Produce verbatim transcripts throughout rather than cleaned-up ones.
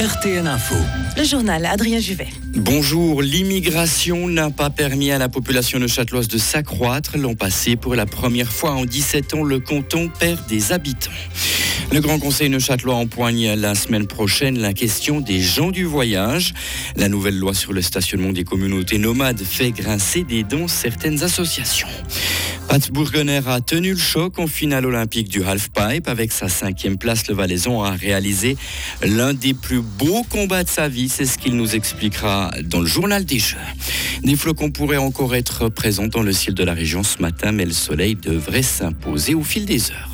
R T N Info. Le journal Adrien Juvet. Bonjour, l'immigration n'a pas permis à la population neuchâteloise de s'accroître. L'an passé, pour la première fois en dix-sept ans, le canton perd des habitants. Le Grand Conseil neuchâtelois empoigne la semaine prochaine la question des gens du voyage. La nouvelle loi sur le stationnement des communautés nomades fait grincer des dents certaines associations. Pat Bourgonner a tenu le choc en finale olympique du halfpipe. Avec sa cinquième place, le Valaisan a réalisé l'un des plus beaux combats de sa vie. C'est ce qu'il nous expliquera dans le journal des Jeux. Des flocons pourraient encore être présents dans le ciel de la région ce matin, mais le soleil devrait s'imposer au fil des heures.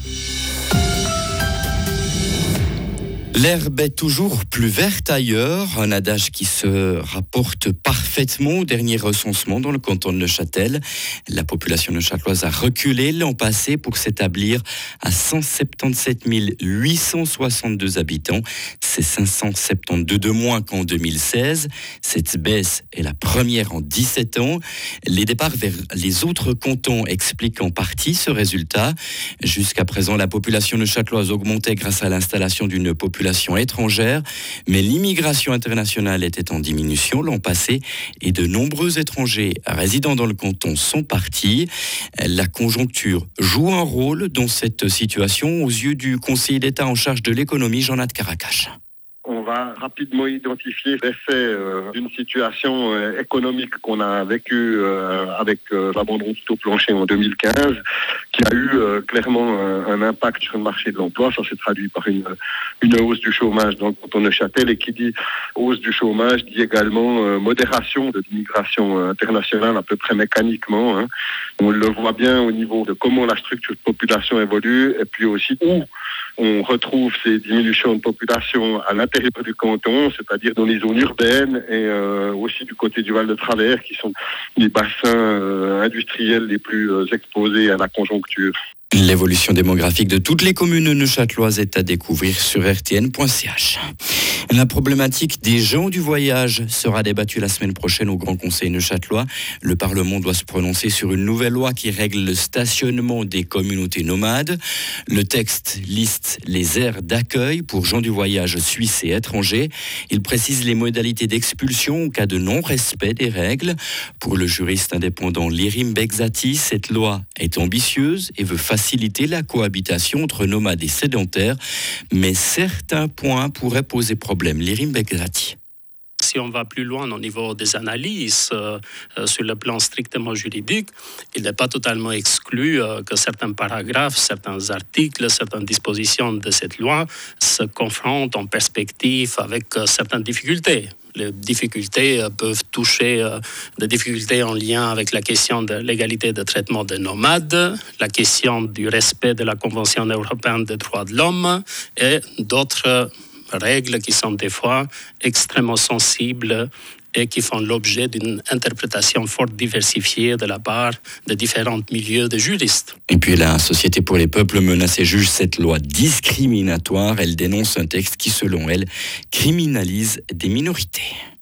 L'herbe est toujours plus verte ailleurs, un adage qui se rapporte parfaitement au dernier recensement dans le canton de Neuchâtel. La population neuchâteloise a reculé l'an passé pour s'établir à cent soixante-dix-sept mille huit cent soixante-deux habitants. C'est cinq cent soixante-douze de moins qu'en deux mille seize. Cette baisse est la première en dix-sept ans. Les départs vers les autres cantons expliquent en partie ce résultat. Jusqu'à présent, la population neuchâteloise augmentait grâce à l'installation d'une population étrangère, mais l'immigration internationale était en diminution l'an passé et de nombreux étrangers résidant dans le canton sont partis. La conjoncture joue un rôle dans cette situation aux yeux du conseiller d'État en charge de l'économie, Jean-Nad Caracas. On va rapidement identifier l'effet euh, d'une situation euh, économique qu'on a vécue euh, avec euh, l'abandon du taux plancher en deux mille quinze, qui a eu euh, clairement un, un impact sur le marché de l'emploi. Ça s'est traduit par une, une hausse du chômage dans le canton de Neuchâtel, et qui dit hausse du chômage dit également euh, modération de l'immigration euh, internationale à peu près mécaniquement. Hein. On le voit bien au niveau de comment la structure de population évolue, et puis aussi où on retrouve ces diminutions de population à l'intérieur du canton, c'est-à-dire dans les zones urbaines et euh, aussi du côté du Val de Travers, qui sont les bassins euh, industriels les plus euh, exposés à la conjoncture. L'évolution démographique de toutes les communes neuchâteloises est à découvrir sur r t n point c h. La problématique des gens du voyage sera débattue la semaine prochaine au Grand Conseil neuchâtelois. Le Parlement doit se prononcer sur une nouvelle loi qui règle le stationnement des communautés nomades. Le texte liste les aires d'accueil pour gens du voyage suisses et étrangers. Il précise les modalités d'expulsion en cas de non-respect des règles. Pour le juriste indépendant Lirim Begzati, cette loi est ambitieuse et veut faciliter la cohabitation entre nomades et sédentaires, mais certains points pourraient poser problème. Lirim Begzati. Si on va plus loin au niveau des analyses euh, euh, sur le plan strictement juridique, il n'est pas totalement exclu euh, que certains paragraphes, certains articles, certaines dispositions de cette loi se confrontent en perspective avec euh, certaines difficultés. Les difficultés euh, peuvent toucher euh, des difficultés en lien avec la question de l'égalité de traitement des nomades, la question du respect de la Convention européenne des droits de l'homme et d'autres euh, règles qui sont des fois extrêmement sensibles et qui font l'objet d'une interprétation fort diversifiée de la part de différents milieux de juristes. Et puis la Société pour les peuples menace et juge cette loi discriminatoire. Elle dénonce un texte qui, selon elle, criminalise des minorités.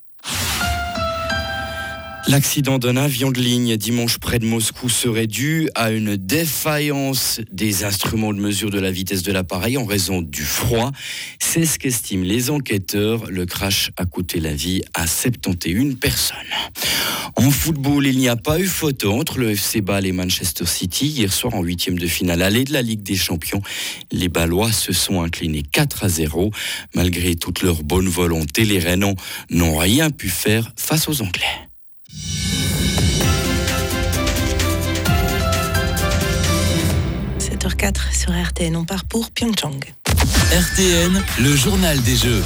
L'accident d'un avion de ligne dimanche près de Moscou serait dû à une défaillance des instruments de mesure de la vitesse de l'appareil en raison du froid. C'est ce qu'estiment les enquêteurs. Le crash a coûté la vie à soixante et une personnes. En football, il n'y a pas eu photo entre le F C Bâle et Manchester City. Hier soir, en huitième de finale aller de la Ligue des Champions, les Bâlois se sont inclinés quatre à zéro. Malgré toute leur bonne volonté, les Rhénans n'ont rien pu faire face aux Anglais. sept heures quatre sur R T N, on part pour Pyeongchang. R T N, le journal des Jeux.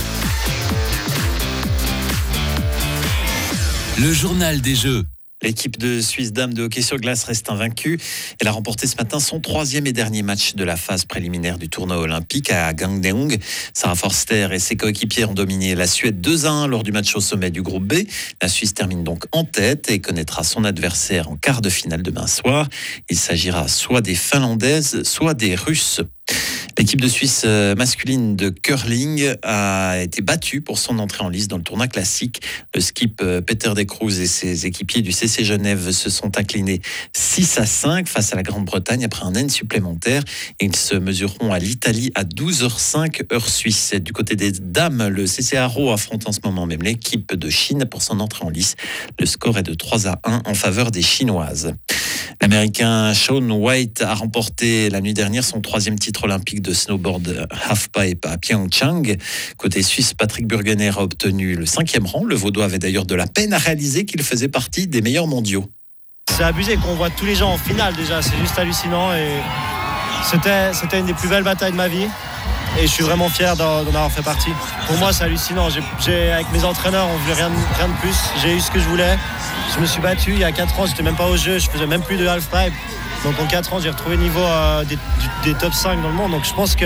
Le journal des Jeux. L'équipe de Suisse dames de hockey sur glace reste invaincue. Elle a remporté ce matin son troisième et dernier match de la phase préliminaire du tournoi olympique à Gangneung. Sarah Forster et ses coéquipiers ont dominé la Suède deux à un lors du match au sommet du groupe B. La Suisse termine donc en tête et connaîtra son adversaire en quart de finale demain soir. Il s'agira soit des Finlandaises, soit des Russes. L'équipe de Suisse masculine de curling a été battue pour son entrée en lice dans le tournoi classique. Le skip Peter De Cruz et ses équipiers du C C Genève se sont inclinés six à cinq face à la Grande-Bretagne après un N supplémentaire. Et ils se mesureront à l'Italie à douze heures cinq heure suisse. Du côté des dames, le C C Haro affronte en ce moment même l'équipe de Chine pour son entrée en lice. Le score est de trois à un en faveur des Chinoises. L'Américain Shaun White a remporté la nuit dernière son troisième titre olympique de snowboard halfpipe à Pyeongchang. Côté suisse, Patrick Burgener a obtenu le cinquième rang. Le Vaudois avait d'ailleurs de la peine à réaliser qu'il faisait partie des meilleurs mondiaux. C'est abusé qu'on voit tous les gens en finale déjà, c'est juste hallucinant et c'était, c'était une des plus belles batailles de ma vie. Et je suis vraiment fier d'en, d'en avoir fait partie. Pour moi, c'est hallucinant. J'ai, j'ai, avec mes entraîneurs, on voulait rien, rien de plus. J'ai eu ce que je voulais. Je me suis battu il y a quatre ans. J'étais même pas au jeu. Je faisais même plus de halfpipe. Donc en quatre ans, j'ai retrouvé le niveau euh, des, des top cinq dans le monde. Donc je pense que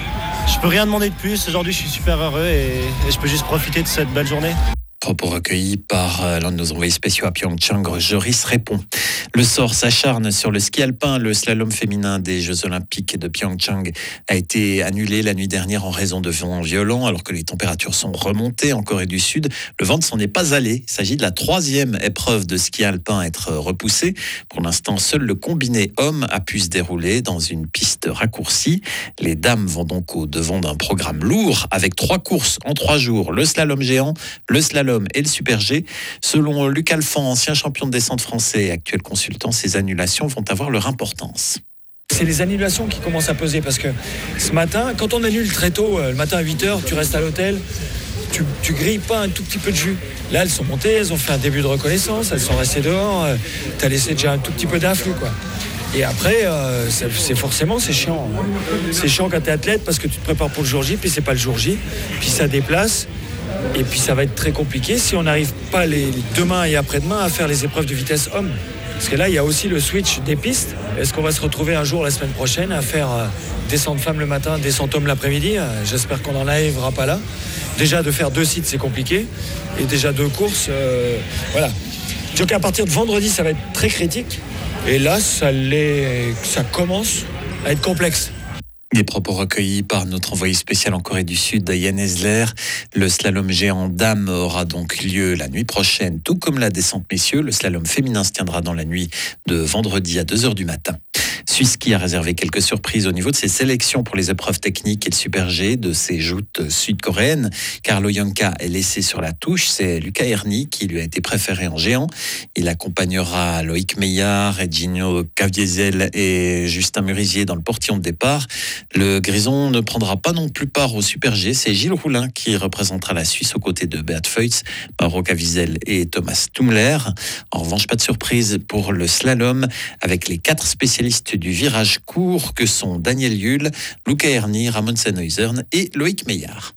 je peux rien demander de plus. Aujourd'hui, je suis super heureux et, et je peux juste profiter de cette belle journée. Propos recueillis par l'un de nos envoyés spéciaux à Pyeongchang, Joris répond. Le sort s'acharne sur le ski alpin. Le slalom féminin des Jeux Olympiques de Pyeongchang a été annulé la nuit dernière en raison de vents violents, alors que les températures sont remontées en Corée du Sud. Le vent ne s'en est pas allé. Il s'agit de la troisième épreuve de ski alpin à être repoussée. Pour l'instant, seul le combiné homme a pu se dérouler dans une piste raccourcie. Les dames vont donc au devant d'un programme lourd avec trois courses en trois jours. Le slalom géant, le slalom et le super G. Selon Luc Alphand, ancien champion de descente français et actuel consultant, ces annulations vont avoir leur importance. C'est les annulations qui commencent à peser parce que ce matin, quand on annule très tôt, le matin à huit heures, tu restes à l'hôtel, tu, tu grilles pas un tout petit peu de jus. Là, elles sont montées, elles ont fait un début de reconnaissance, elles sont restées dehors, tu as laissé déjà un tout petit peu d'influx, quoi. Et après, euh, c'est, c'est forcément, c'est chiant. C'est chiant quand tu es athlète parce que tu te prépares pour le jour J, puis c'est pas le jour J, puis ça déplace. Et puis ça va être très compliqué si on n'arrive pas les, demain et après-demain à faire les épreuves de vitesse homme. Parce que là, il y a aussi le switch des pistes. Est-ce qu'on va se retrouver un jour la semaine prochaine à faire euh, descente femme le matin, descente homme l'après-midi? euh, J'espère qu'on n'en arrivera pas là. Déjà, de faire deux sites, c'est compliqué. Et déjà, deux courses, euh, voilà. Donc à partir de vendredi, ça va être très critique. Et là, ça, l'est, ça commence à être complexe. Des propos recueillis par notre envoyé spécial en Corée du Sud, Yann Esler. Le slalom géant dames aura donc lieu la nuit prochaine, tout comme la descente messieurs. Le slalom féminin se tiendra dans la nuit de vendredi à deux heures du matin. Suisse-Ski a réservé quelques surprises au niveau de ses sélections pour les épreuves techniques et le Super G de ses joutes sud-coréennes. Carlo Janka est laissé sur la touche. C'est Luca Erni qui lui a été préféré en géant. Il accompagnera Loïc Meillard, Gino Caviezel et Justin Murisier dans le portillon de départ. Le Grison ne prendra pas non plus part au Super G. C'est Gilles Roulin qui représentera la Suisse aux côtés de Beat Feutz, Mauro Caviezel et Thomas Tumler. En revanche, pas de surprise pour le slalom avec les quatre spécialistes du virage court que sont Daniel Yule, Luca Erni, Ramon Sennhäusern et Loïc Meillard.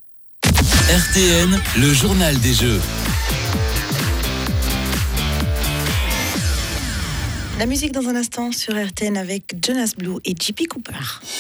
R T N, le journal des Jeux. La musique dans un instant sur R T N avec Jonas Blue et J P Cooper.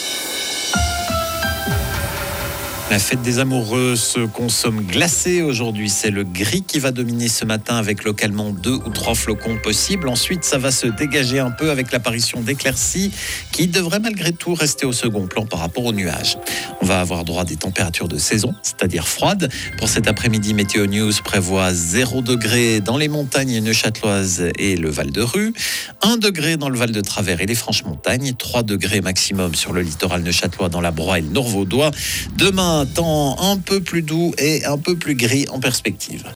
La fête des amoureux se consomme glacée aujourd'hui. C'est le gris qui va dominer ce matin avec localement deux ou trois flocons possibles. Ensuite, ça va se dégager un peu avec l'apparition d'éclaircies qui devraient malgré tout rester au second plan par rapport aux nuages. On va avoir droit à des températures de saison, c'est-à-dire froides. Pour cet après-midi, Météo News prévoit zéro degré dans les montagnes neuchâteloises et le Val de Rue, un degré dans le Val de Travers et les Franches-Montagnes, trois degrés maximum sur le littoral neuchâtelois, dans la Broye et le Nord-Vaudois. Demain, un temps un peu plus doux et un peu plus gris en perspective.